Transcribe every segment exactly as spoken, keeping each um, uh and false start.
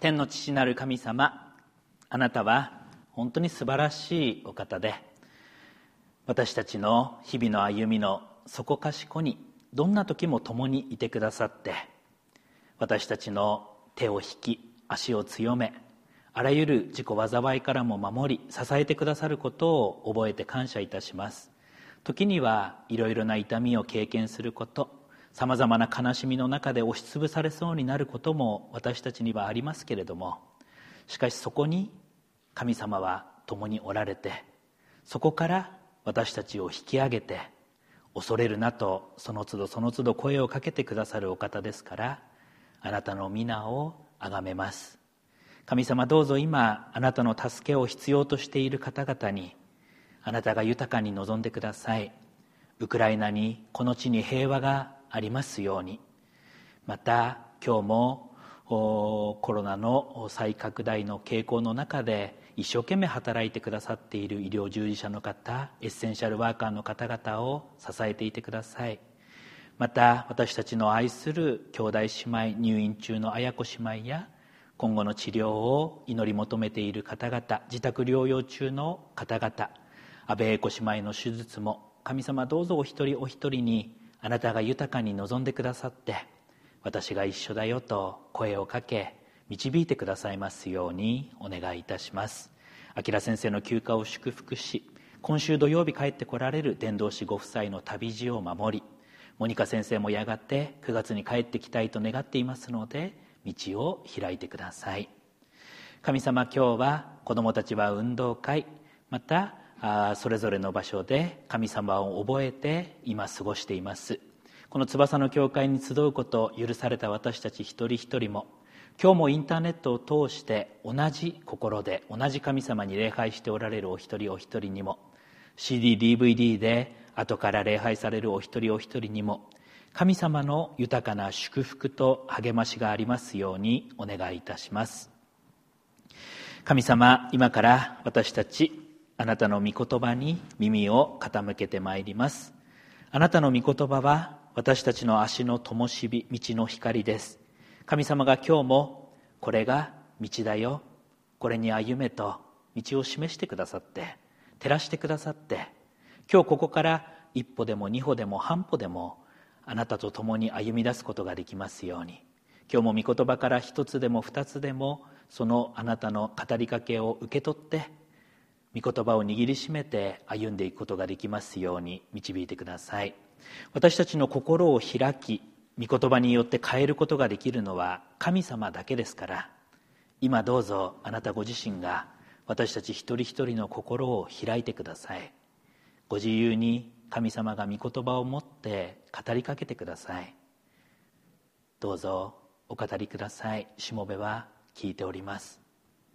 天の父なる神様、あなたは本当に素晴らしいお方で、私たちの日々の歩みのそこかしこにどんな時も共にいてくださって、私たちの手を引き足を強め、あらゆる自己災いからも守り支えてくださることを覚えて感謝いたします。時にはいろいろな痛みを経験すること、さまざまな悲しみの中で押しつぶされそうになることも私たちにはありますけれども、しかしそこに神様は共におられて、そこから私たちを引き上げて、恐れるなとその都度その都度声をかけてくださるお方ですから、あなたの皆をあがめます。神様、どうぞ今あなたの助けを必要としている方々にあなたが豊かに望んでください。ウクライナにこの地に平和がありますように、また今日もコロナの再拡大の傾向の中で一生懸命働いてくださっている医療従事者の方、エッセンシャルワーカーの方々を支えていてください。また私たちの愛する兄弟姉妹、入院中の綾子姉妹や今後の治療を祈り求めている方々、自宅療養中の方々、安倍英子姉妹の手術も神様、どうぞお一人お一人にあなたが豊かに望んでくださって、私が一緒だよと声をかけ導いてくださいますようにお願いいたします。明先生の休暇を祝福し、今週土曜日帰ってこられる伝道師ご夫妻の旅路を守り、モニカ先生もやがてくがつに帰ってきたいと願っていますので、道を開いてください。神様、今日は子どもたちは運動会、またあそれぞれの場所で神様を覚えて今過ごしています。この翼の教会に集うことを許された私たち一人一人も、今日もインターネットを通して同じ心で同じ神様に礼拝しておられるお一人お一人にも、 シーディー、ディーブイディー で後から礼拝されるお一人お一人にも、神様の豊かな祝福と励ましがありますようにお願いいたします。神様、今から私たちあなたの御言葉に耳を傾けてまいります。あなたの御言葉は私たちの足の灯火、道の光です。神様が今日もこれが道だよ、これに歩めと道を示してくださって、照らしてくださって、今日ここから一歩でも二歩でも半歩でもあなたと共に歩み出すことができますように、今日も御言葉から一つでも二つでもそのあなたの語りかけを受け取って、御言葉を握りしめて歩んでいくことができますように導いてください。私たちの心を開き、御言葉によって変えることができるのは神様だけですから、今どうぞあなたご自身が私たち一人一人の心を開いてください。ご自由に神様が御言葉を持って語りかけてください。どうぞお語りください。しもべは聞いております。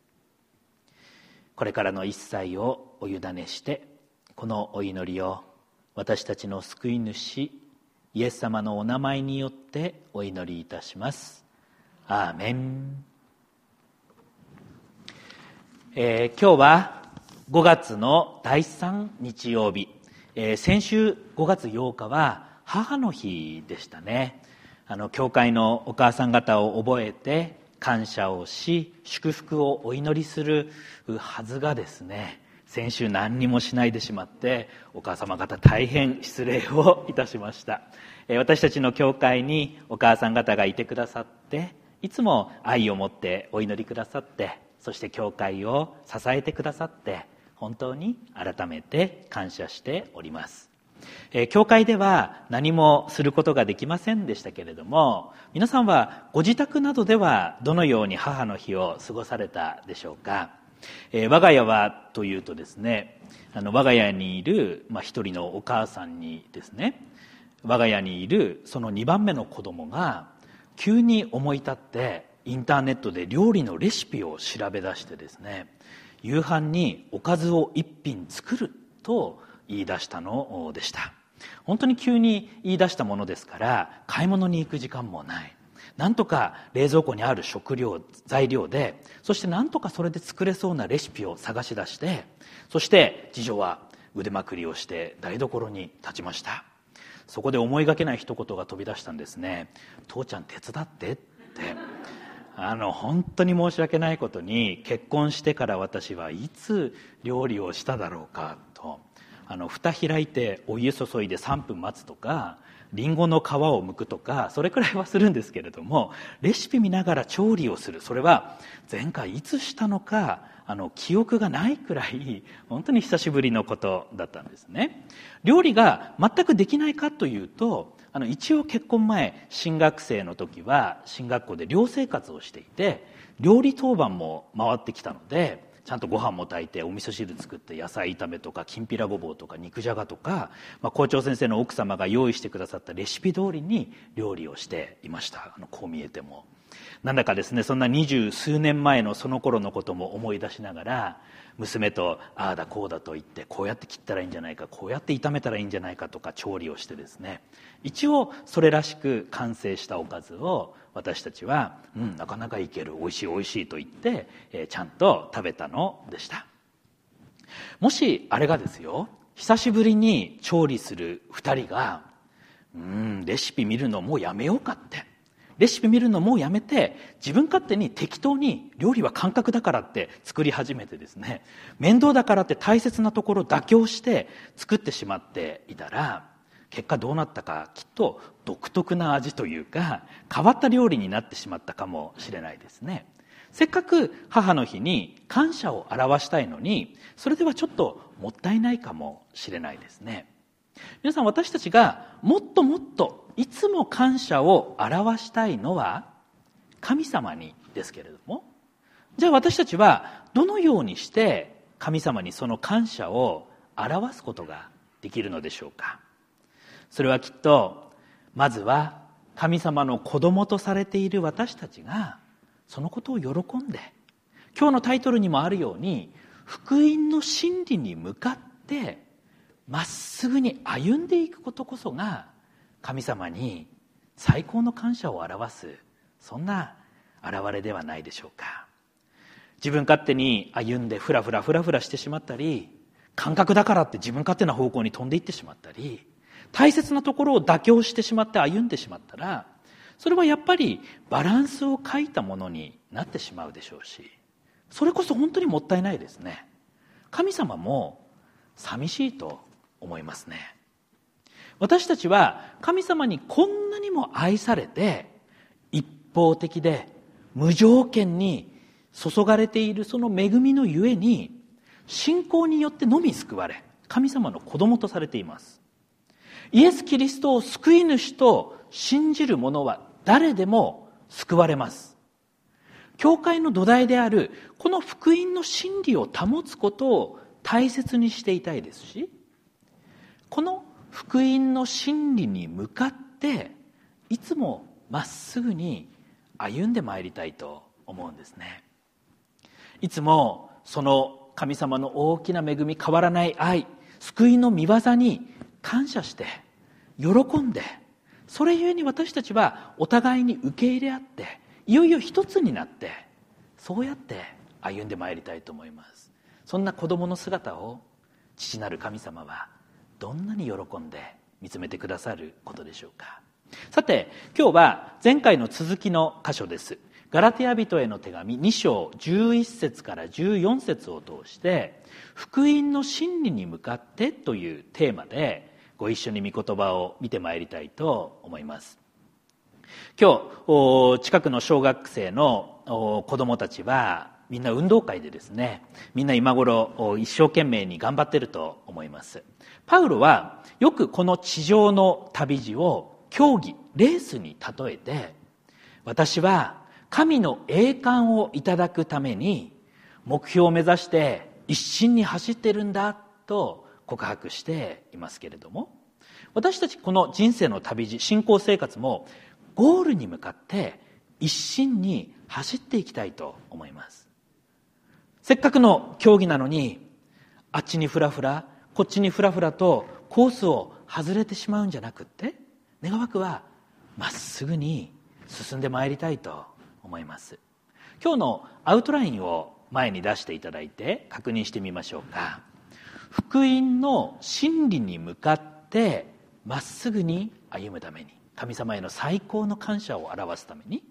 これからの一切をお委ねして、このお祈りを私たちの救い主イエス様のお名前によってお祈りいたします。アーメン。えー、今日はごがつのだいさん日曜日、えー、先週ごがつようかは母の日でしたね。あの教会のお母さん方を覚えて感謝をし、祝福をお祈りするはずがですね、先週何にもしないでしまって、お母様方大変失礼をいたしました。私たちの教会にお母さん方がいてくださって、いつも愛を持ってお祈りくださって、そして教会を支えてくださって、本当に改めて感謝しております。えー、教会では何もすることができませんでしたけれども、皆さんはご自宅などではどのように母の日を過ごされたでしょうか。えー、我が家はというとですね、あの我が家にいる、まあ、一人のお母さんにですね、我が家にいるそのにばんめの子供が急に思い立ってインターネットで料理のレシピを調べ出してですね、夕飯におかずを一品作ると言い出したのでした。本当に急に言い出したものですから買い物に行く時間もない。なんとか冷蔵庫にある食料材料で、そしてなんとかそれで作れそうなレシピを探し出して、そして次女は腕まくりをして台所に立ちました。そこで思いがけない一言が飛び出したんですね。父ちゃん手伝ってって。 あの本当に申し訳ないことに、結婚してから私はいつ料理をしただろうかと、あの蓋開いてお湯注いでさんぷん待つとか、リンゴの皮を剥くとか、それくらいはするんですけれども、レシピ見ながら調理をする、それは前回いつしたのかあの記憶がないくらい本当に久しぶりのことだったんですね。料理が全くできないかというと、あの一応結婚前、新学生の時は進学校で寮生活をしていて、料理当番も回ってきたので、ちゃんとご飯も炊いてお味噌汁作って、野菜炒めとかきんぴらごぼうとか肉じゃがとか、まあ、校長先生の奥様が用意してくださったレシピ通りに料理をしていました。あのこう見えてもなんだかですね、そんな二十数年前のその頃のことも思い出しながら、娘とああだこうだと言って、こうやって切ったらいいんじゃないか、こうやって炒めたらいいんじゃないかとか調理をしてですね、一応それらしく完成したおかずを私たちは、うん、なかなかいける、おいしいおいしいと言って、えー、ちゃんと食べたのでした。もしあれがですよ、久しぶりに調理する二人が、うんレシピ見るのもうやめようかって、レシピ見るのもうやめて、自分勝手に適当に料理は感覚だからって作り始めてですね、面倒だからって大切なところを妥協して作ってしまっていたら、結果どうなったか、きっと独特な味というか変わった料理になってしまったかもしれないですね。せっかく母の日に感謝を表したいのに、それではちょっともったいないかもしれないですね。皆さん、私たちがもっともっといつも感謝を表したいのは神様にですけれども、じゃあ私たちはどのようにして神様にその感謝を表すことができるのでしょうか。それはきっと、まずは神様の子供とされている私たちがそのことを喜んで、今日のタイトルにもあるように、福音の真理に向かってまっすぐに歩んでいくことこそが、神様に最高の感謝を表す、そんな現れではないでしょうか。自分勝手に歩んでフラフラフラフラしてしまったり、感覚だからって自分勝手な方向に飛んでいってしまったり、大切なところを妥協してしまって歩んでしまったら、それはやっぱりバランスを欠いたものになってしまうでしょうし、それこそ本当にもったいないですね。神様も寂しいと思いますね。私たちは神様にこんなにも愛されて、一方的で無条件に注がれているその恵みのゆえに、信仰によってのみ救われ、神様の子供とされています。イエス・キリストを救い主と信じる者は誰でも救われます。教会の土台であるこの福音の真理を保つことを大切にしていたいですし、この福音の真理に向かっていつもまっすぐに歩んでまいりたいと思うんですね。いつもその神様の大きな恵み、変わらない愛、救いの御業に感謝して喜んで、それゆえに私たちはお互いに受け入れ合って、いよいよ一つになって、そうやって歩んでまいりたいと思います。そんな子供の姿を父なる神様はどんなに喜んで見つめてくださることでしょうか。さて、今日は前回の続きの箇所です。ガラテヤ人への手紙に章じゅういっ節からじゅうよん節を通して、福音の真理に向かってというテーマでご一緒に御言葉を見てまいりたいと思います。今日近くの小学生の子どもたちはみんな運動会でですね、みんな今頃一生懸命に頑張っていると思います。パウロはよくこの地上の旅路を競技、レースに例えて、私は神の栄冠をいただくために目標を目指して一心に走ってるんだと告白していますけれども、私たちこの人生の旅路、信仰生活もゴールに向かって一心に走っていきたいと思います。せっかくの競技なのに、あっちにフラフラ、こっちにフラフラとコースを外れてしまうんじゃなくって、願わくはまっすぐに進んでまいりたいと思います。今日のアウトラインを前に出していただいて確認してみましょうか。福音の真理に向かってまっすぐに歩むために、神様への最高の感謝を表すために、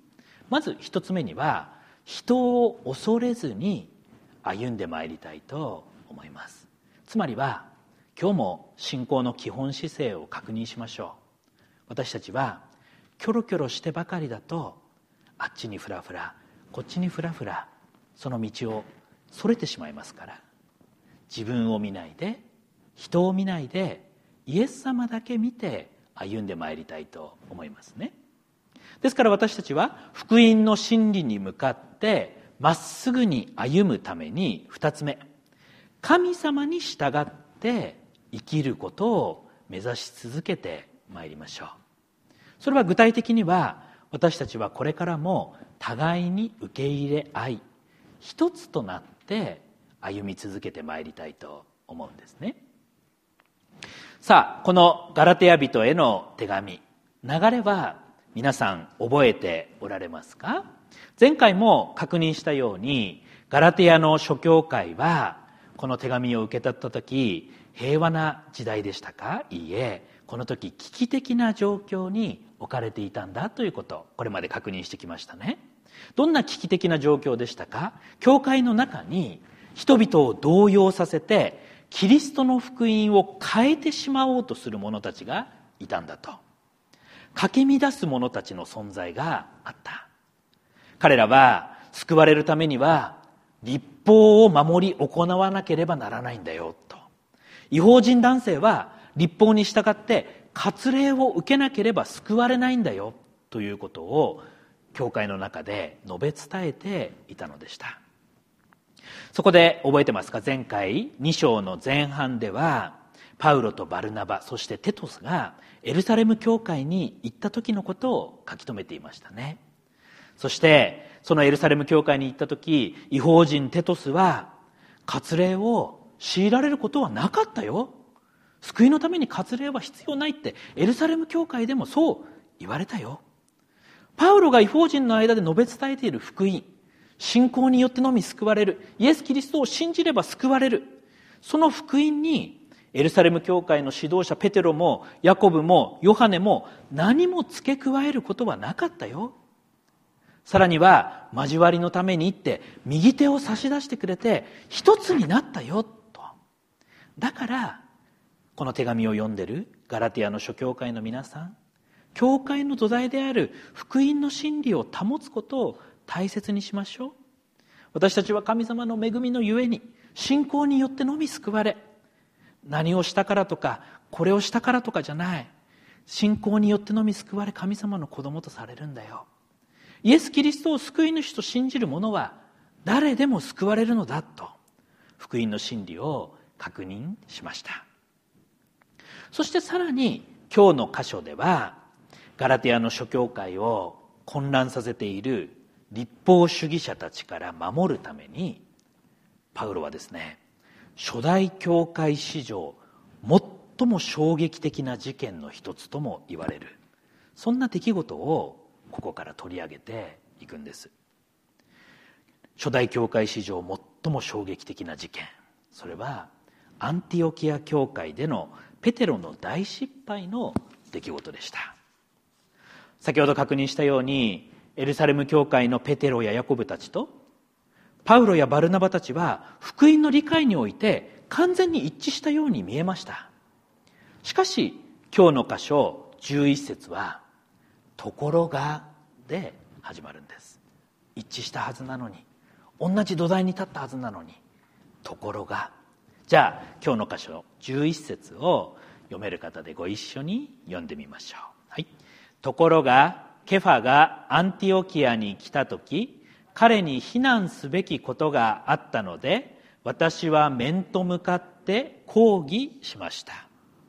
まず一つ目には、人を恐れずに歩んでまいりたいと思います。つまりは、今日も信仰の基本姿勢を確認しましょう。私たちはキョロキョロしてばかりだと、あっちにフラフラ、こっちにフラフラ、その道をそれてしまいますから、自分を見ないで、人を見ないで、イエス様だけ見て歩んでまいりたいと思いますね。ですから私たちは福音の真理に向かってまっすぐに歩むために、二つ目、神様に従って生きることを目指し続けてまいりましょう。それは具体的には、私たちはこれからも互いに受け入れ合い、一つとなって歩み続けてまいりたいと思うんですね。さあ、このガラテヤ人への手紙、流れは皆さん覚えておられますか？前回も確認したように、ガラテヤの諸教会はこの手紙を受け取った時、平和な時代でしたか？いいえ、この時危機的な状況に置かれていたんだということ、これまで確認してきましたね。どんな危機的な状況でしたか？教会の中に人々を動揺させて、キリストの福音を変えてしまおうとする者たちがいたんだと。かき乱す者たちの存在があった。彼らは救われるためには律法を守り行わなければならないんだよと。異邦人男性は律法に従って割礼を受けなければ救われないんだよということを教会の中で述べ伝えていたのでした。そこで覚えてますか？前回に章の前半では、パウロとバルナバ、そしてテトスがエルサレム教会に行った時のことを書き留めていましたね。そしてそのエルサレム教会に行った時、異邦人テトスは割礼を強いられることはなかったよ、救いのために割礼は必要ないってエルサレム教会でもそう言われたよ。パウロが異邦人の間で述べ伝えている福音、信仰によってのみ救われる、イエス・キリストを信じれば救われる、その福音にエルサレム教会の指導者ペテロもヤコブもヨハネも何も付け加えることはなかったよ。さらには交わりのためにって右手を差し出してくれて一つになったよと。だからこの手紙を読んでるガラテヤの諸教会の皆さん、教会の土台である福音の真理を保つことを大切にしましょう。私たちは神様の恵みのゆえに信仰によってのみ救われ、何をしたからとかこれをしたからとかじゃない、信仰によってのみ救われ神様の子供とされるんだよ。イエス・キリストを救い主と信じる者は誰でも救われるのだと、福音の真理を確認しました。そしてさらに今日の箇所では、ガラテヤの諸教会を混乱させている律法主義者たちから守るために、パウロはですね、初代教会史上最も衝撃的な事件の一つとも言われる、そんな出来事をここから取り上げていくんです。初代教会史上最も衝撃的な事件、それはアンティオキア教会でのペテロの大失敗の出来事でした。先ほど確認したように、エルサレム教会のペテロやヤコブたちとパウロやバルナバたちは福音の理解において完全に一致したように見えました。しかし今日の箇所じゅういち節はところがで始まるんです。一致したはずなのに、同じ土台に立ったはずなのに、ところが。じゃあ今日の箇所じゅういち節を読める方でご一緒に読んでみましょう。はい。ところがケファがアンティオキアに来たとき、彼に非難すべきことがあったので、私は面と向かって抗議しました。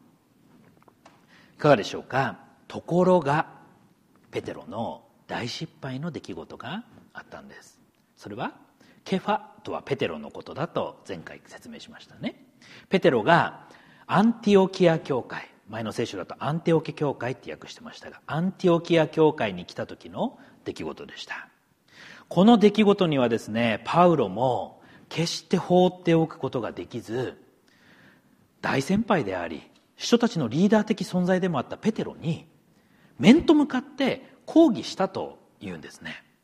いかがでしょうか。ところがペテロの大失敗の出来事があったんです。それはケファとはペテロのことだと前回説明しましたね。ペテロがアンティオキア教会、前の聖書だとアンティオキ教会って訳してましたが、アンティオキア教会に来た時の出来事でした。この出来事にはですね、パウロも決して放っておくことができず、大先輩であり人たちのリーダー的存在でもあったペテロに面と向かって抗議したというんですね。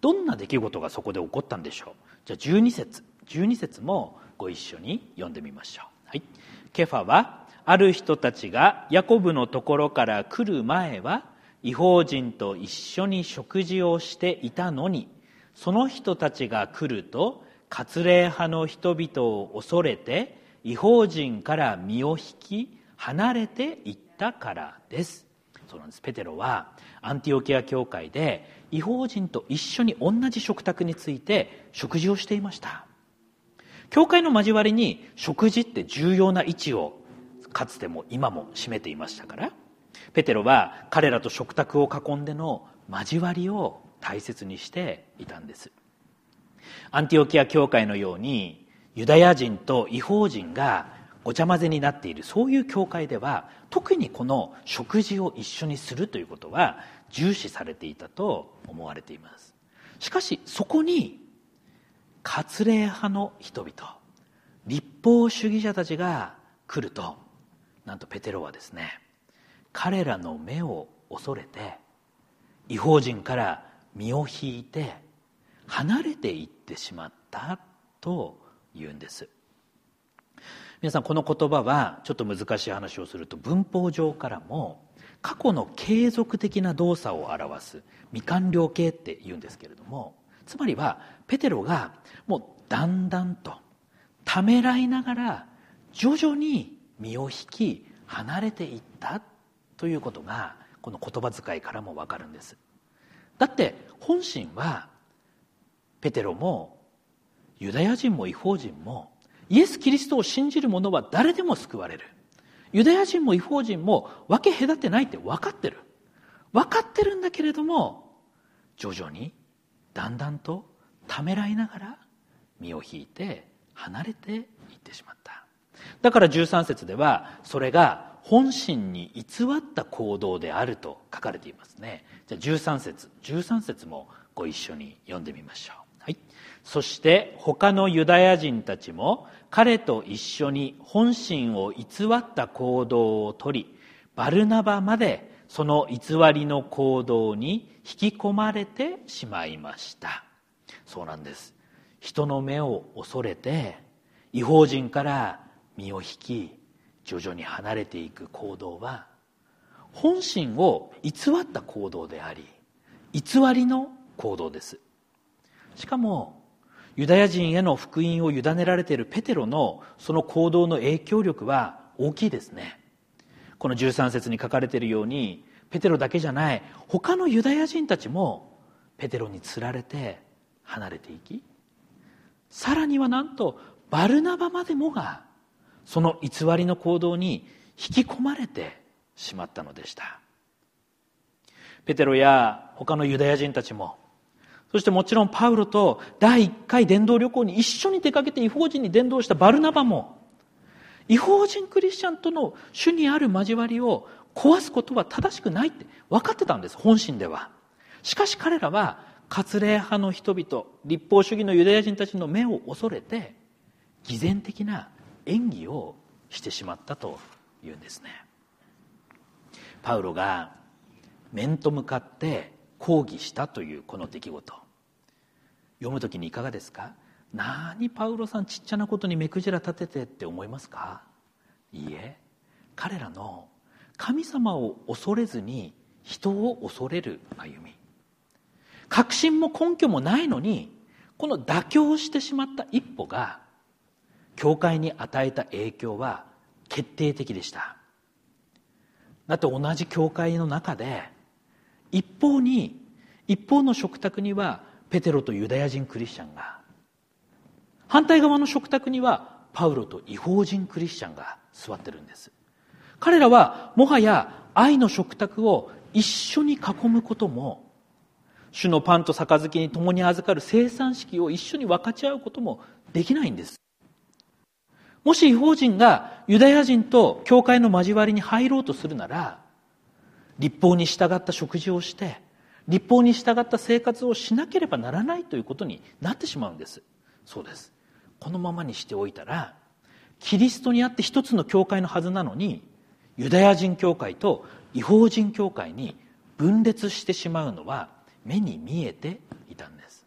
どんな出来事がそこで起こったんでしょう。じゃあじゅうに節じゅうに節もご一緒に読んでみましょう。はい、ケファはある人たちがヤコブのところから来る前は異邦人と一緒に食事をしていたのに、その人たちが来ると割礼派の人々を恐れて異邦人から身を引き離れていったからです。そうなんです。ペテロはアンティオキア教会で異邦人と一緒に同じ食卓について食事をしていました。教会の交わりに食事って重要な位置をかつても今も占めていましたから、ペテロは彼らと食卓を囲んでの交わりを大切にしていたんです。アンティオキア教会のようにユダヤ人と異邦人がごちゃ混ぜになっている、そういう教会では特にこの食事を一緒にするということは重視されていたと思われています。しかしそこに割礼派の人々、立法主義者たちが来ると、なんとペテロはですね、彼らの目を恐れて異邦人から身を引いて離れていってしまったと言うんです。皆さん、この言葉はちょっと難しい話をすると、文法上からも過去の継続的な動作を表す未完了形って言うんですけれども、つまりはペテロがもうだんだんとためらいながら徐々に身を引き離れていったということがこの言葉遣いからもわかるんです。だって本心はペテロもユダヤ人も異邦人もイエス・キリストを信じる者は誰でも救われる。ユダヤ人も異邦人も分け隔てないって分かってる。分かってるんだけれども、徐々にだんだんとためらいながら身を引いて離れていってしまった。だからじゅうさん節ではそれが本心に偽った行動であると書かれていますね。じゃあじゅうさん節じゅうさん節もご一緒に読んでみましょう。はい、そして他のユダヤ人たちも彼と一緒に本心を偽った行動をとり、バルナバまでその偽りの行動に引き込まれてしまいました。そうなんです。人の目を恐れて異邦人から身を引き徐々に離れていく行動は本心を偽った行動であり、偽りの行動です。しかもユダヤ人への福音を委ねられているペテロのその行動の影響力は大きいですね。このじゅうさん節に書かれているように、ペテロだけじゃない他のユダヤ人たちもペテロにつられて離れていき、さらにはなんとバルナバまでもがその偽りの行動に引き込まれてしまったのでした。ペテロや他のユダヤ人たちも、そしてもちろんパウロと第一回伝道旅行に一緒に出かけて異邦人に伝道したバルナバも、異邦人クリスチャンとの主にある交わりを壊すことは正しくないって分かってたんです、本心では。しかし彼らは割礼派の人々、立法主義のユダヤ人たちの目を恐れて偽善的な演技をしてしまったというんですね。パウロが面と向かって抗議したというこの出来事、読むときにいかがですか？なにパウロさんちっちゃなことに目くじら立ててって思いますか？いいえ、彼らの神様を恐れずに人を恐れる歩み、確信も根拠もないのにこの妥協してしまった一歩が教会に与えた影響は決定的でした。だって同じ教会の中で一方に一方の食卓にはペテロとユダヤ人クリスチャンが、反対側の食卓にはパウロと異邦人クリスチャンが座ってるんです。彼らはもはや愛の食卓を一緒に囲むことも、主のパンと杯に共に預かる聖餐式を一緒に分かち合うこともできないんです。もし異邦人がユダヤ人と教会の交わりに入ろうとするなら、律法に従った食事をして律法に従った生活をしなければならないということになってしまうんです。そうです。このままにしておいたら、キリストにあって一つの教会のはずなのに、ユダヤ人教会と異邦人教会に分裂してしまうのは目に見えていたんです。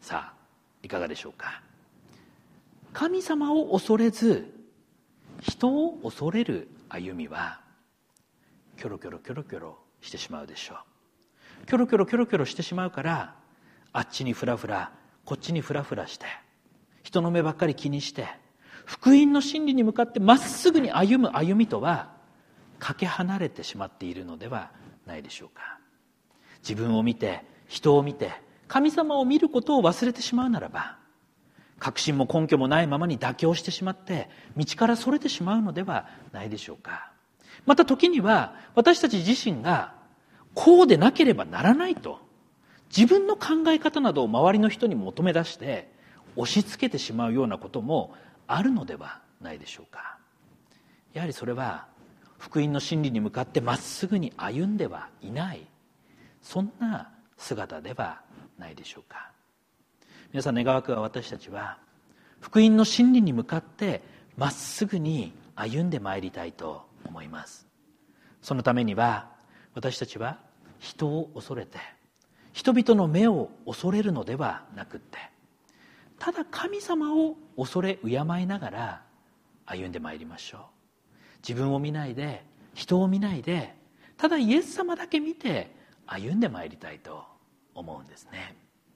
さあいかがでしょうか。神様を恐れず人を恐れる歩みはキョロキョロキョロキョロしてしまうでしょう。キョロキョロキョロキョロしてしまうから、あっちにフラフラこっちにフラフラして人の目ばっかり気にして、福音の真理に向かってまっすぐに歩む歩みとはかけ離れてしまっているのではないでしょうか。自分を見て人を見て神様を見ることを忘れてしまうならば、確信も根拠もないままに妥協してしまって道からそれてしまうのではないでしょうか。また時には私たち自身がこうでなければならないと自分の考え方などを周りの人に求め出して押し付けてしまうようなこともあるのではないでしょうか。やはりそれは福音の真理に向かってまっすぐに歩んではいない、そんな姿ではないでしょうか。皆さん、願わくは私たちは福音の真理に向かってまっすぐに歩んでまいりたいと思います。そのためには私たちは人を恐れて人々の目を恐れるのではなくって、ただ神様を恐れ敬いながら歩んでまいりましょう。自分を見ないで人を見ないで、ただイエス様だけ見て歩んでまいりたいと思うんですね。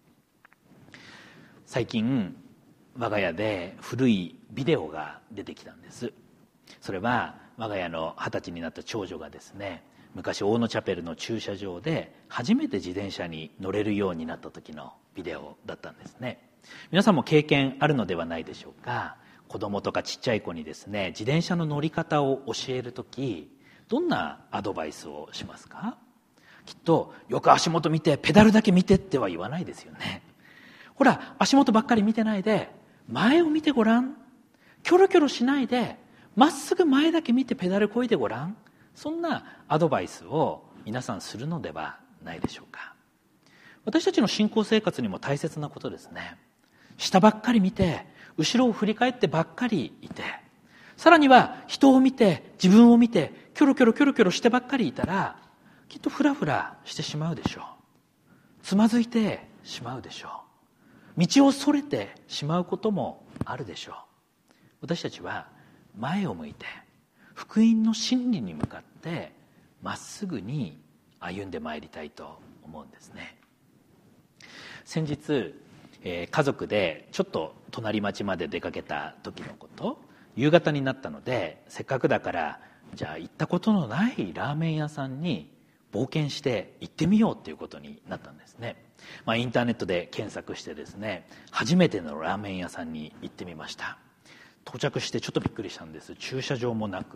最近我が家で古いビデオが出てきたんです。それは我が家の二十歳になった長女がですね、昔大野チャペルの駐車場で初めて自転車に乗れるようになった時のビデオだったんですね。皆さんも経験あるのではないでしょうか。子供とかちっちゃい子にですね、自転車の乗り方を教えるとき、どんなアドバイスをしますか？きっとよく足元見てペダルだけ見てっては言わないですよね。ほら、足元ばっかり見てないで前を見てごらん、キョロキョロしないでまっすぐ前だけ見てペダルこいでごらん、そんなアドバイスを皆さんするのではないでしょうか。私たちの信仰生活にも大切なことですね。下ばっかり見て後ろを振り返ってばっかりいて、さらには人を見て自分を見てキョロキョロキョロキョロしてばっかりいたら、きっとフラフラしてしまうでしょう。つまずいてしまうでしょう。道をそれてしまうこともあるでしょう。私たちは前を向いて福音の真理に向かってまっすぐに歩んでまいりたいと思うんですね。先日、えー、家族でちょっと隣町まで出かけた時のこと、夕方になったので、せっかくだからじゃあ行ったことのないラーメン屋さんに冒険して行ってみようということになったんですね。まあ、インターネットで検索してですね、初めてのラーメン屋さんに行ってみました。到着してちょっとびっくりしたんです。駐車場もなくって、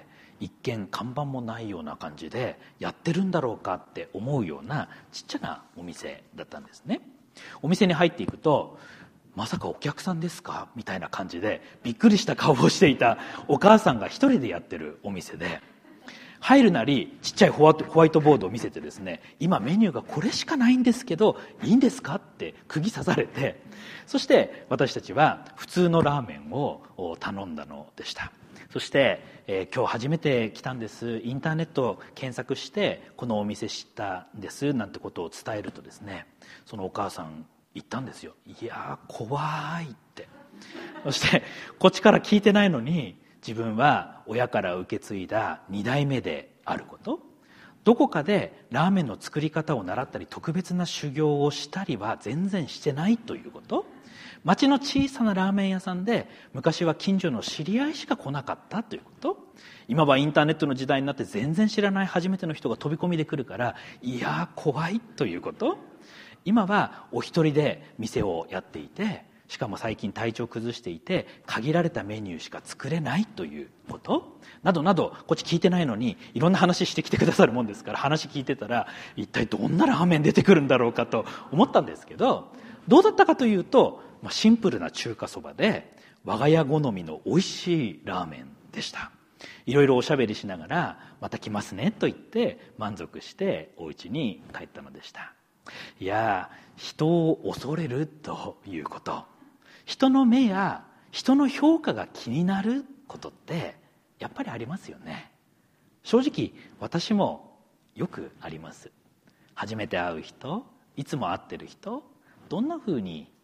一見看板もないような感じで、やってるんだろうかって思うようなちっちゃなお店だったんですね。お店に入っていくと、まさかお客さんですかみたいな感じでびっくりした顔をしていたお母さんが一人でやってるお店で、入るなりちっちゃいホワホワイトボードを見せてですね、今メニューがこれしかないんですけどいいんですかって釘刺されて、そして私たちは普通のラーメンを頼んだのでした。そして、えー、今日初めて来たんです、インターネット検索してこのお店知ったんですなんてことを伝えるとですね、そのお母さん言ったんですよ。いやー怖いって。そしてこっちから聞いてないのに、自分は親から受け継いだに代目であること、どこかでラーメンの作り方を習ったり特別な修行をしたりは全然してないということ、町の小さなラーメン屋さんで昔は近所の知り合いしか来なかったということ、今はインターネットの時代になって全然知らない初めての人が飛び込みで来るからいやー怖いということ、今はお一人で店をやっていて、しかも最近体調崩していて限られたメニューしか作れないということなどなど、こっち聞いてないのにいろんな話してきてくださるもんですから、話聞いてたら一体どんなラーメン出てくるんだろうかと思ったんですけど、どうだったかというと、まあ、シンプルな中華そばで我が家好みの美味しいラーメンでした。いろいろおしゃべりしながらまた来ますねと言って満足してお家に帰ったのでした。いや、人を恐れるということ、人の目や人の評価が気になることってやっぱりありますよね。正直私もよくあります。初めて会う人、いつも会ってる人、どんな風に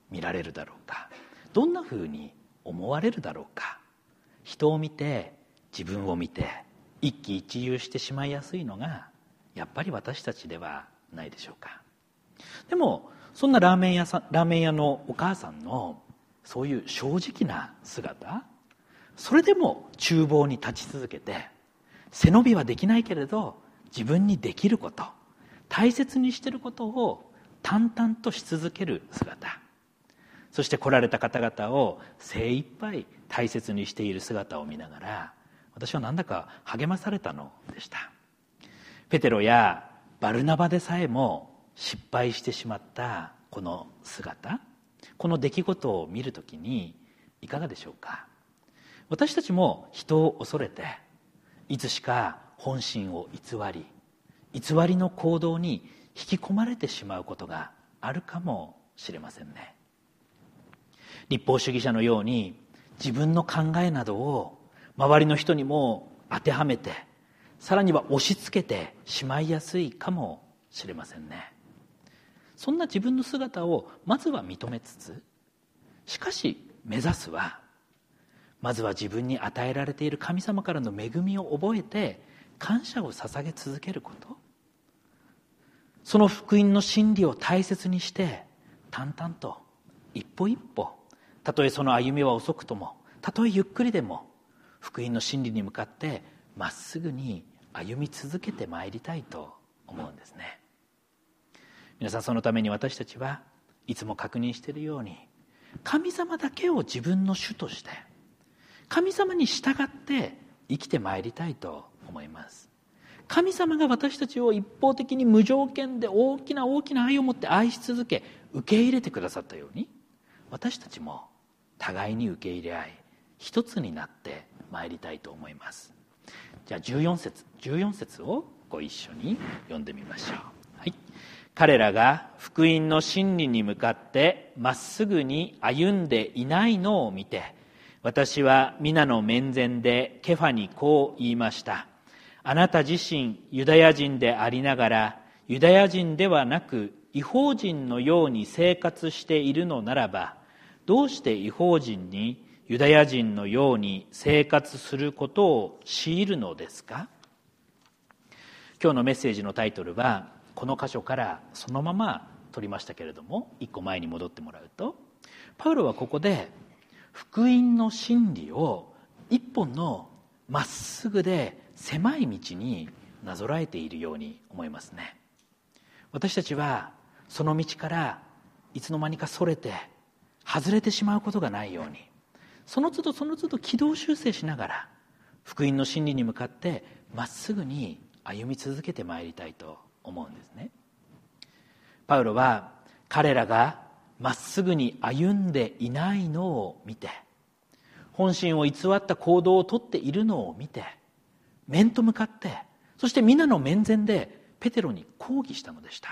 見られるだろうか、どんなふうに思われるだろうか。人を見て自分を見て一喜一憂してしまいやすいのがやっぱり私たちではないでしょうか。でもそんなラーメン屋さん、ラーメン屋のお母さんのそういう正直な姿、それでも厨房に立ち続けて、背伸びはできないけれど自分にできること、大切にしていることを淡々とし続ける姿、そして来られた方々を精一杯大切にしている姿を見ながら、私はなんだか励まされたのでした。ペテロやバルナバでさえも失敗してしまったこの姿、この出来事を見るときにいかがでしょうか。私たちも人を恐れていつしか本心を偽り、偽りの行動に引き込まれてしまうことがあるかもしれませんね。立法主義者のように自分の考えなどを周りの人にも当てはめて、さらには押し付けてしまいやすいかもしれませんね。そんな自分の姿をまずは認めつつ、しかし目指すはまずは自分に与えられている神様からの恵みを覚えて感謝を捧げ続けること、その福音の真理を大切にして淡々と一歩一歩、たとえその歩みは遅くとも、たとえゆっくりでも福音の真理に向かってまっすぐに歩み続けてまいりたいと思うんですね。皆さん、そのために私たちはいつも確認しているように、神様だけを自分の主として神様に従って生きてまいりたいと思います。神様が私たちを一方的に無条件で大きな大きな愛を持って愛し続け、受け入れてくださったように、私たちも互いに受け入れ合い、一つになってまいりたいと思います。じゃあじゅうよん節、じゅうよん節をご一緒に読んでみましょう。はい。彼らが福音の真理に向かってまっすぐに歩んでいないのを見て、私は皆の面前でケファにこう言いました。あなた自身ユダヤ人でありながら、ユダヤ人ではなく異邦人のように生活しているのならば、どうして異邦人にユダヤ人のように生活することを強いるのですか。今日のメッセージのタイトルはこの箇所からそのまま取りましたけれども、一個前に戻ってもらうと、パウロはここで福音の真理を一本のまっすぐで狭い道になぞらえているように思いますね。私たちはその道からいつの間にかそれて外れてしまうことがないように、その都度その都度軌道修正しながら福音の真理に向かってまっすぐに歩み続けてまいりたいと思うんですね。パウロは彼らがまっすぐに歩んでいないのを見て、本心を偽った行動をとっているのを見て、面と向かって、そして皆の面前でペテロに抗議したのでした。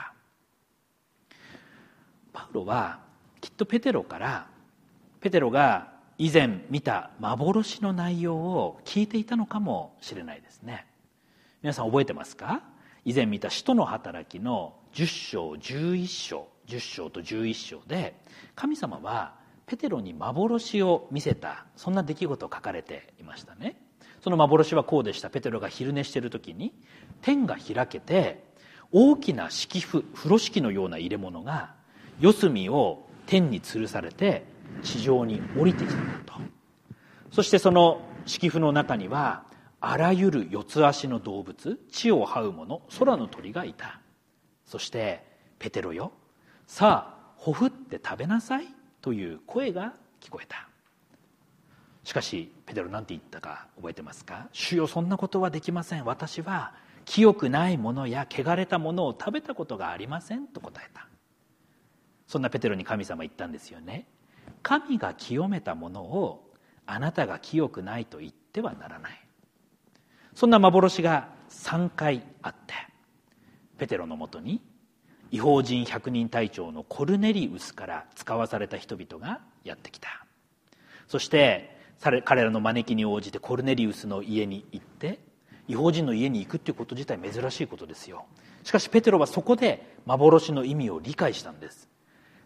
パウロはきっとペテロからペテロが以前見た幻の内容を聞いていたのかもしれないですね。皆さん覚えてますか？以前見た使徒の働きのじゅっ章じゅういち章、じゅっ章とじゅういち章で、神様はペテロに幻を見せた、そんな出来事を書かれていましたね。その幻はこうでした。ペテロが昼寝している時に天が開けて、大きな敷布、風呂敷のような入れ物が四隅を天に吊るされて地上に降りてきたこと、そしてその敷布の中にはあらゆる四つ足の動物、地を這う者、空の鳥がいた。そしてペテロよ、さあほふって食べなさいという声が聞こえた。しかしペテロなんて言ったか覚えてますか？主よ、そんなことはできません。私は清くないものや汚れたものを食べたことがありませんと答えた。そんなペテロに神様言ったんですよね。神が清めたものをあなたが清くないと言ってはならない。そんな幻がさんかいあって、ペテロのもとに異邦人百人隊長のコルネリウスから使わされた人々がやってきた。そして彼らの招きに応じてコルネリウスの家に行って、異邦人の家に行くということ自体珍しいことですよ。しかしペテロはそこで幻の意味を理解したんです。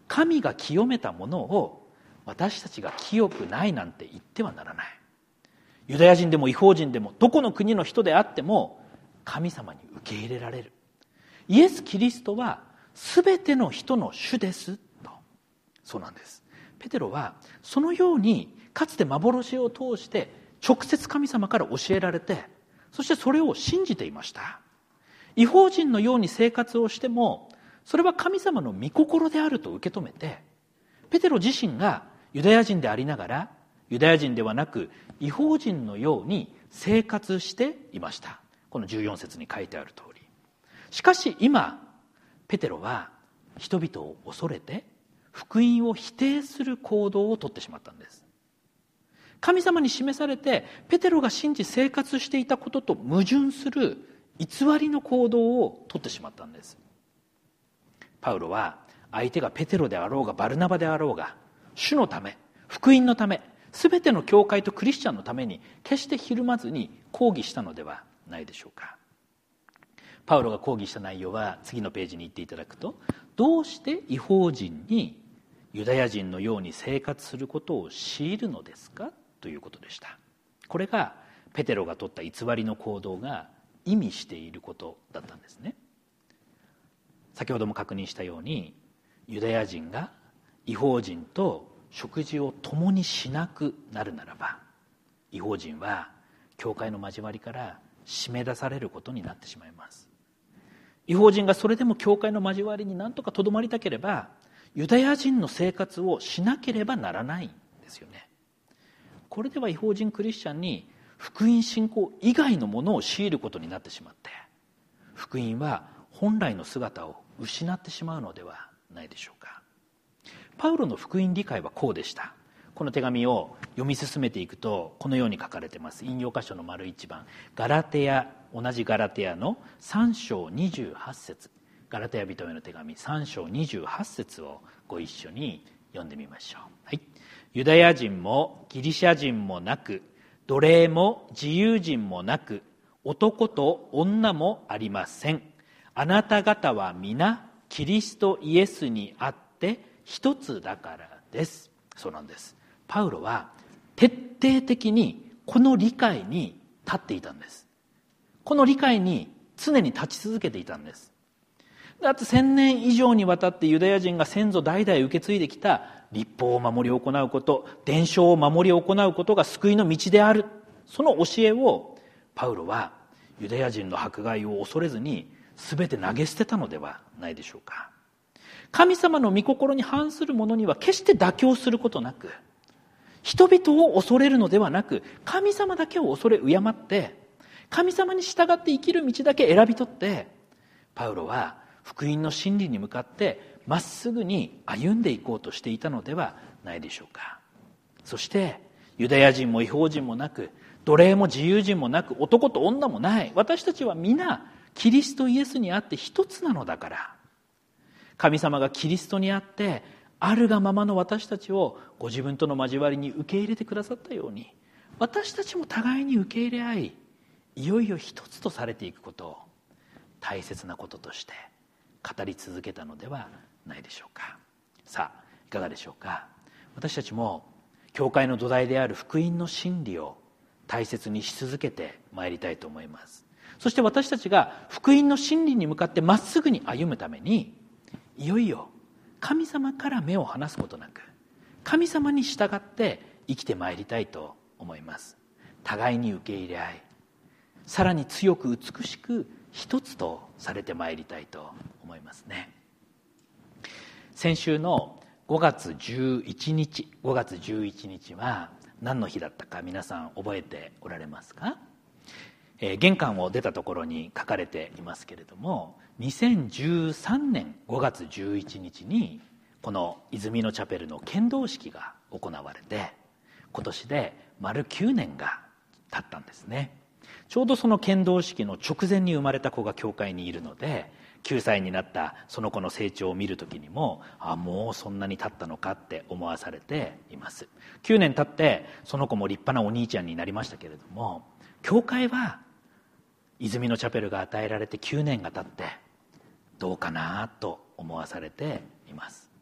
神が清めたものを私たちが清くないなんて言ってはならない。ユダヤ人でも異邦人でもどこの国の人であっても神様に受け入れられる。イエス・キリストはすべての人の主ですと。そうなんです。ペテロはそのようにかつて幻を通して直接神様から教えられて、そしてそれを信じていました。異邦人のように生活をしてもそれは神様の御心であると受け止めて、ペテロ自身がユダヤ人でありながらユダヤ人ではなく異邦人のように生活していました。このじゅうよん節に書いてある通り。しかし今ペテロは人々を恐れて福音を否定する行動をとってしまったんです。神様に示されてペテロが信じ生活していたことと矛盾する偽りの行動をとってしまったんです。パウロは相手がペテロであろうがバルナバであろうが、主のため、福音のため、すべての教会とクリスチャンのために決してひるまずに抗議したのではないでしょうか。パウロが抗議した内容は次のページに行っていただくと、どうして異邦人にユダヤ人のように生活することを強いるのですかということでした。これがペテロが取った偽りの行動が意味していることだったんですね。先ほども確認したように、ユダヤ人が異邦人と食事を共にしなくなるならば、異邦人は教会の交わりから締め出されることになってしまいます。異邦人がそれでも教会の交わりに何とかとどまりたければ、ユダヤ人の生活をしなければならないんですよね。これでは異邦人クリスチャンに福音信仰以外のものを強いることになってしまって、福音は本来の姿を失ってしまうのではないでしょうか。パウロの福音理解はこうでした。この手紙を読み進めていくとこのように書かれています。引用箇所の丸一番、ガラテヤ、同じガラテヤのさん章にじゅうはち節、ガラテヤ人への手紙さん章にじゅうはち節をご一緒に読んでみましょう。はい。ユダヤ人もギリシャ人もなく、奴隷も自由人もなく、男と女もありません。あなた方は皆キリストイエスにあって一つだからです。そうなんです。パウロは徹底的にこの理解に立っていたんです。この理解に常に立ち続けていたんです。だって千年以上にわたってユダヤ人が先祖代々受け継いできた律法を守り行うこと、伝承を守り行うことが救いの道である、その教えをパウロはユダヤ人の迫害を恐れずに全て投げ捨てたのではないでしょうか。神様の御心に反するものには決して妥協することなく、人々を恐れるのではなく、神様だけを恐れ敬って神様に従って生きる道だけ選び取って、パウロは福音の真理に向かってまっすぐに歩んでいこうとしていたのではないでしょうか。そしてユダヤ人も異邦人もなく、奴隷も自由人もなく、男と女もない、私たちは皆キリストイエスにあって一つなのだから、神様がキリストにあってあるがままの私たちをご自分との交わりに受け入れてくださったように、私たちも互いに受け入れ合い、いよいよ一つとされていくことを大切なこととして語り続けたのではないでしょうか。さあ、いかがでしょうか。私たちも教会の土台である福音の真理を大切にし続けてまいりたいと思います。そして私たちが福音の真理に向かってまっすぐに歩むために、いよいよ神様から目を離すことなく、神様に従って生きてまいりたいと思います。互いに受け入れ合い、さらに強く美しく一つとされてまいりたいと思いますね。先週のごがつじゅういちにち、ごがつじゅういちにちは何の日だったか皆さん覚えておられますか？えー、玄関を出たところに書かれていますけれども、にせんじゅうさんねんごがつじゅういちにちにこの泉のチャペルの献堂式が行われて、今年で丸きゅうねんが経ったんですね。ちょうどその献堂式の直前に生まれた子が教会にいるので、きゅうさいになったその子の成長を見るときにも、あ、もうそんなに経ったのかって思わされています。きゅうねん経ってその子も立派なお兄ちゃんになりましたけれども、教会は泉のチャペルが与えられてきゅうねんが経ってどうかなと思わされています。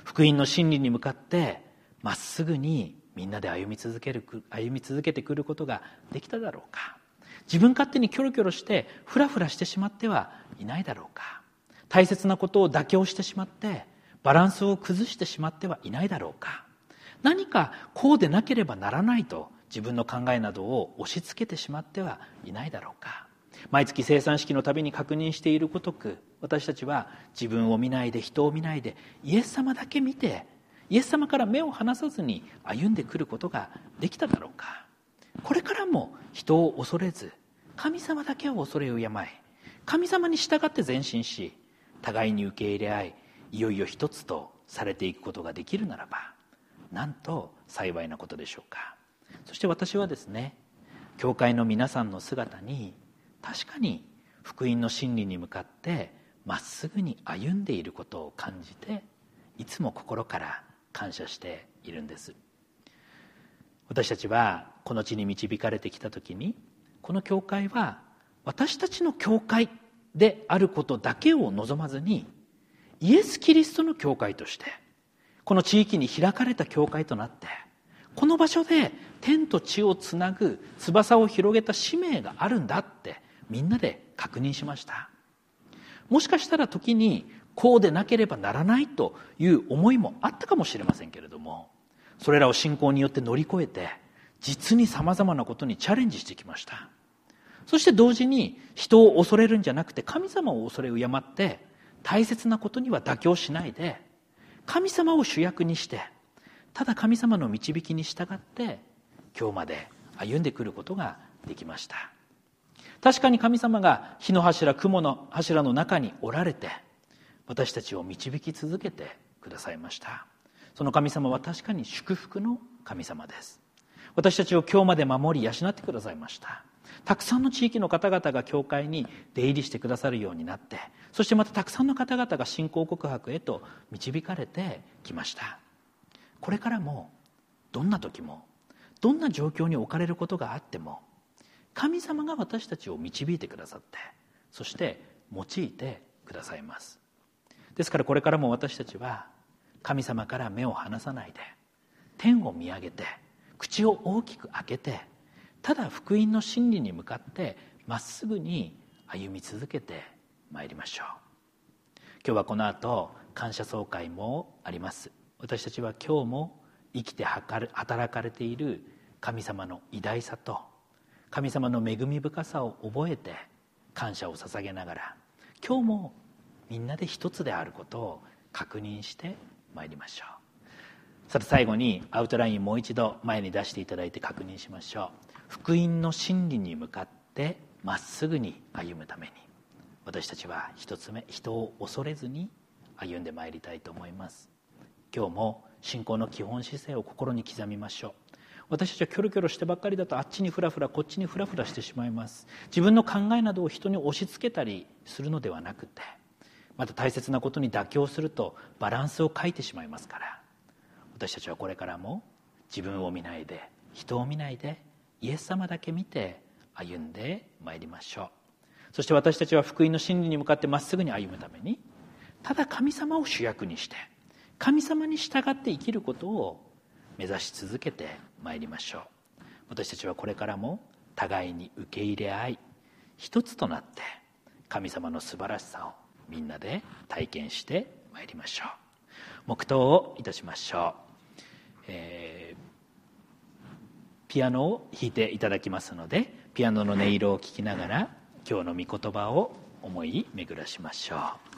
福音の真理に向かってまっすぐにみんなで歩み続ける歩み続けてくることができただろうか。自分勝手にキョロキョロしてフラフラしてしまってはいないだろうか。大切なことを妥協してしまってバランスを崩してしまってはいないだろうか。何かこうでなければならないと自分の考えなどを押し付けてしまってはいないだろうか。毎月生産式のたびに確認しているごとく、私たちは自分を見ないで人を見ないでイエス様だけ見て、イエス様から目を離さずに歩んでくることができただろうか。これからも人を恐れず、神様だけを恐れ敬い、神様に従って前進し、互いに受け入れ合い、いよいよ一つとされていくことができるならば、なんと幸いなことでしょうか。そして私はですね、教会の皆さんの姿に確かに福音の真理に向かってまっすぐに歩んでいることを感じて、いつも心から感謝しているんです。私たちはこの地に導かれてきたときに、この教会は私たちの教会であることだけを望まずに、イエス・キリストの教会としてこの地域に開かれた教会となって、この場所で天と地をつなぐ翼を広げた使命があるんだってみんなで確認しました。もしかしたら時にこうでなければならないという思いもあったかもしれませんけれども、それらを信仰によって乗り越えて実にさまざまなことにチャレンジしてきました。そして同時に人を恐れるんじゃなくて神様を恐れ敬って、大切なことには妥協しないで神様を主役にして、ただ神様の導きに従って今日まで歩んでくることができました。確かに神様が火の柱、雲の柱の中におられて、私たちを導き続けてくださいました。その神様は確かに祝福の神様です。私たちを今日まで守り養ってくださいました。たくさんの地域の方々が教会に出入りしてくださるようになって、そしてまたたくさんの方々が信仰告白へと導かれてきました。これからもどんな時もどんな状況に置かれることがあっても、神様が私たちを導いてくださって、そして用いてくださいます。ですからこれからも私たちは神様から目を離さないで、天を見上げて口を大きく開けて、ただ福音の真理に向かってまっすぐに歩み続けてまいりましょう。今日はこの後感謝総会もあります。私たちは今日も生きて働かれている神様の偉大さと神様の恵み深さを覚えて感謝を捧げながら、今日もみんなで一つであることを確認してまいりましょう。さて最後にアウトラインもう一度前に出していただいて確認しましょう。福音の真理に向かってまっすぐに歩むために、私たちは一つ目、人を恐れずに歩んでまいりたいと思います。今日も信仰の基本姿勢を心に刻みましょう。私たちはキョロキョロしてばっかりだと、あっちにフラフラこっちにフラフラしてしまいます。自分の考えなどを人に押し付けたりするのではなくて、また大切なことに妥協するとバランスを欠いてしまいますから、私たちはこれからも自分を見ないで人を見ないでイエス様だけ見て歩んでまいりましょう。そして私たちは福音の真理に向かってまっすぐに歩むために、ただ神様を主役にして神様に従って生きることを目指し続けてまいりましょう。私たちはこれからも互いに受け入れ合い、一つとなって神様の素晴らしさをみんなで体験してまいりましょう。黙祷をいたしましょう。えーピアノを弾いていただきますので、ピアノの音色を聞きながら今日の御言葉を思い巡らしましょ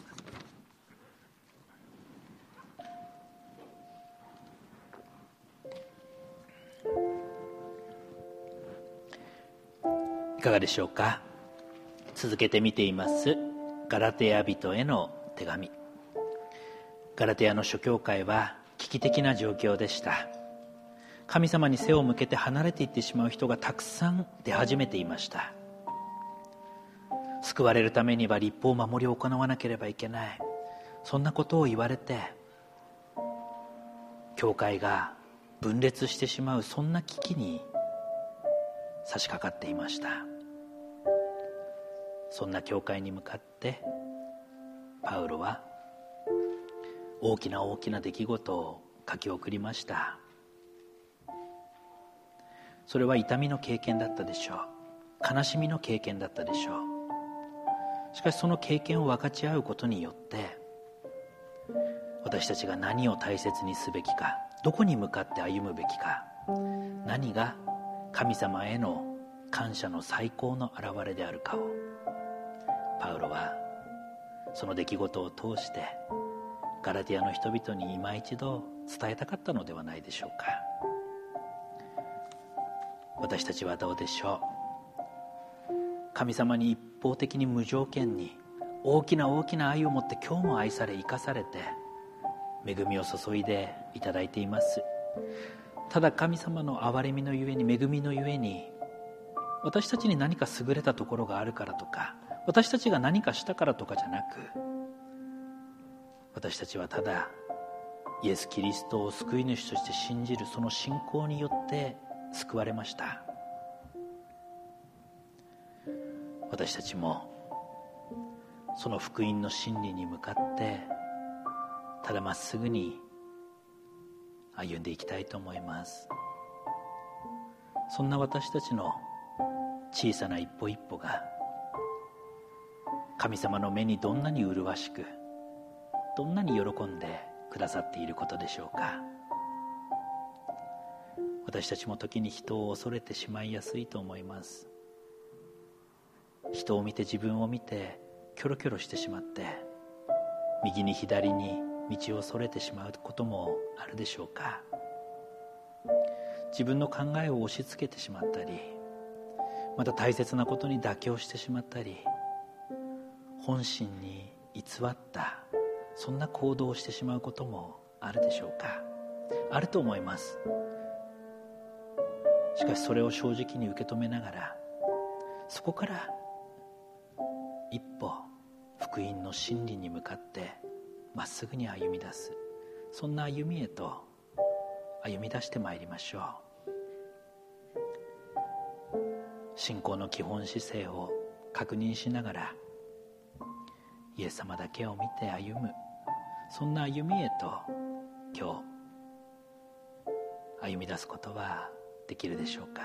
う。いかがでしょうか。続けて見ていますガラテヤ人への手紙。ガラテヤの諸教会は危機的な状況でした。神様に背を向けて離れていってしまう人がたくさん出始めていました。救われるためには律法を守り行わなければいけない、そんなことを言われて教会が分裂してしまう、そんな危機に差し掛かっていました。そんな教会に向かってパウロは、 大きな大きな出来事を書き送りました。それは痛みの経験だったでしょう。悲しみの経験だったでしょう。しかしその経験を分かち合うことによって、私たちが何を大切にすべきか、どこに向かって歩むべきか、何が神様への感謝の最高の表れであるかを、パウロはその出来事を通してガラティアの人々に今一度伝えたかったのではないでしょうか。私たちはどうでしょう。神様に一方的に無条件に大きな大きな愛を持って今日も愛され生かされて恵みを注いでいただいています。ただ神様の憐れみのゆえに、恵みのゆえに、私たちに何か優れたところがあるからとか、私たちが何かしたからとかじゃなく、私たちはただイエス・キリストを救い主として信じるその信仰によって救われました。私たちもその福音の真理に向かってただまっすぐに歩んでいきたいと思います。そんな私たちの小さな一歩一歩が神様の目にどんなに麗しく、どんなに喜んでくださっていることでしょうか。私たちも時に人を恐れてしまいやすいと思います。人を見て自分を見てキョロキョロしてしまって、右に左に道をそれてしまうこともあるでしょうか。自分の考えを押し付けてしまったり、また大切なことに妥協してしまったり、本心に偽ったそんな行動をしてしまうこともあるでしょうか。あると思います。しかしそれを正直に受け止めながら、そこから一歩福音の真理に向かってまっすぐに歩み出す、そんな歩みへと歩み出してまいりましょう。信仰の基本姿勢を確認しながら、イエス様だけを見て歩む、そんな歩みへと今日歩み出すことはできるでしょうか。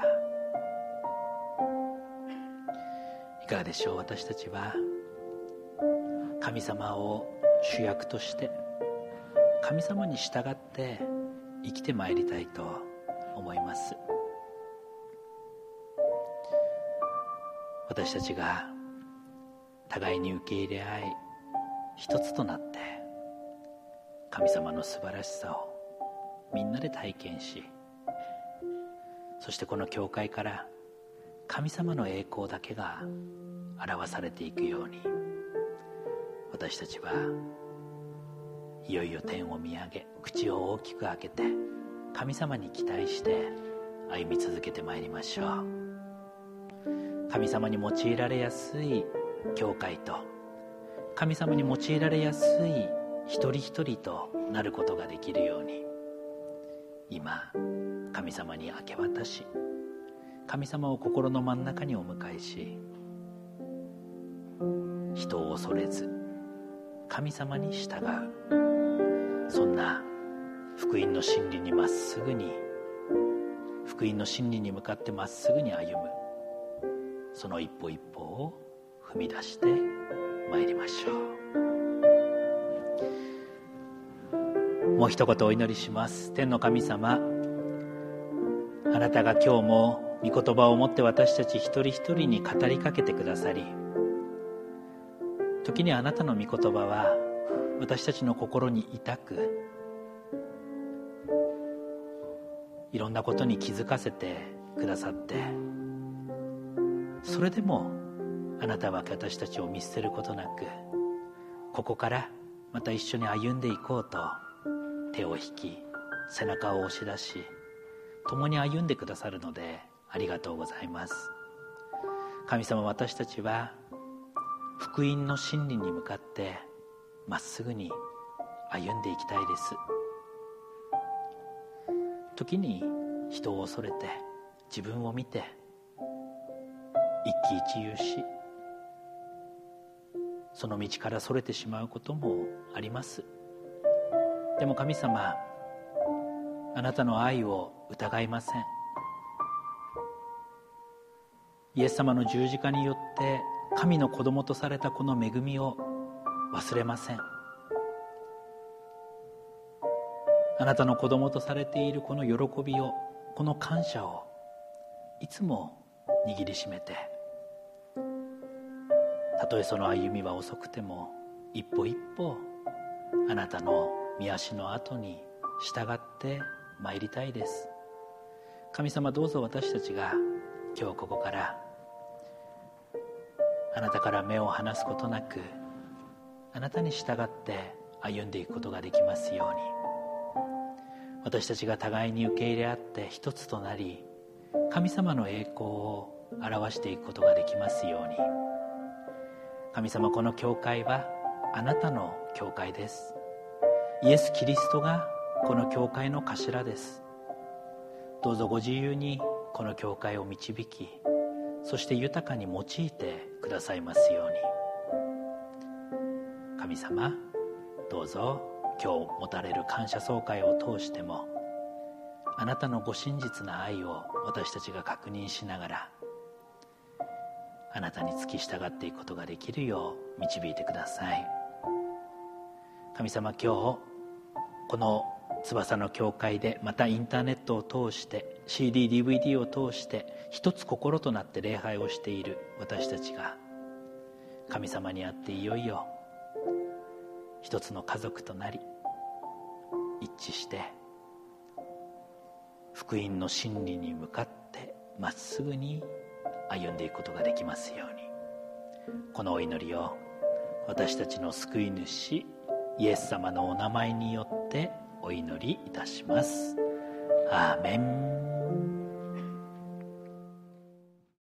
いかがでしょう。私たちは神様を主役として神様に従って生きてまいりたいと思います。私たちが互いに受け入れ合い、一つとなって神様の素晴らしさをみんなで体験し、そしてこの教会から神様の栄光だけが表されていくように、私たちはいよいよ天を見上げ、口を大きく開けて神様に期待して歩み続けてまいりましょう。神様に用いられやすい教会と、神様に用いられやすい一人一人となることができるように、今神様に明け渡し、神様を心の真ん中にお迎えし、人を恐れず神様に従う、そんな福音の真理にまっすぐに、福音の真理に向かってまっすぐに歩む、その一歩一歩を踏み出してまいりましょう。もう一言お祈りします。天の神様、あなたが今日も御言葉を持って私たち一人一人に語りかけてくださり、時にあなたの御言葉は私たちの心に痛く、いろんなことに気づかせてくださって、それでもあなたは私たちを見捨てることなく、ここからまた一緒に歩んでいこうと手を引き、背中を押し出し、共に歩んでくださるのでありがとうございます。神様、私たちは福音の真理に向かってまっすぐに歩んでいきたいです。時に人を恐れて、自分を見て一喜一憂し、その道からそれてしまうこともあります。 でも神様、あなたの愛を疑いません。イエス様の十字架によって神の子供とされたこの恵みを忘れません。あなたの子供とされているこの喜びを、この感謝をいつも握りしめて、たとえその歩みは遅くても一歩一歩あなたの御足の後に従って参りたいです。神様、どうぞ私たちが今日ここからあなたから目を離すことなく、あなたに従って歩んでいくことができますように。私たちが互いに受け入れ合って一つとなり、神様の栄光を表していくことができますように。神様、この教会はあなたの教会です。イエス・キリストがこの教会の頭です。どうぞご自由にこの教会を導き、そして豊かに用いてくださいますように。神様、どうぞ今日持たれる感謝総会を通しても、あなたのご真実な愛を私たちが確認しながら、あなたに付き従っていくことができるよう導いてください。神様、今日この翼の教会で、またインターネットを通して シーディー、ディーブイディー を通して一つ心となって礼拝をしている私たちが、神様にあっていよいよ一つの家族となり、一致して福音の真理に向かってまっすぐに歩んでいくことができますように。このお祈りを私たちの救い主イエス様のお名前によってお祈りいたします。アーメン。